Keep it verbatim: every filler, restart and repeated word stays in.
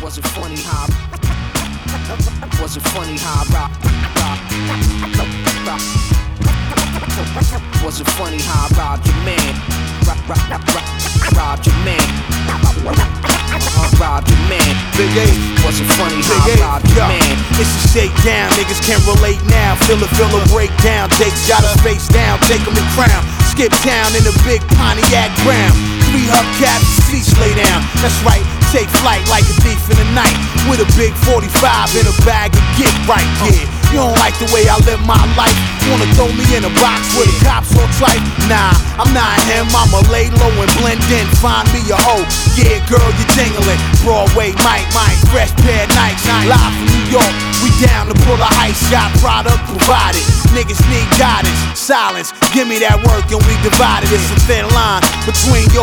Was it funny how Was it funny how I rock, rock, rock, Was it funny how I robbed your man? Rob, rob, rob, rob, robbed your man. I robbed your man. Big A. Was it funny how I robbed your man? It's a shakedown, niggas can't relate now. Feel it, feel a breakdown. Jake's got us face down, take him and crown. Skip town in a big Pontiac Brown. Three hubcaps, seats lay down. That's right, take flight like a thief in the night. With a big forty-five in a bag of get right, yeah. You don't like the way I live my life? Wanna throw me in a box where the cops all tripe? Nah, I'm not him, I'ma lay low and blend in. Find me a hoe, yeah girl, you're jingling. Broadway, Mike, Mike, fresh pair of Nikes. Live from New York, we down to pull a ice. Got product provided, niggas need guidance. Silence, give me that work and we divide it. It's a thin line between your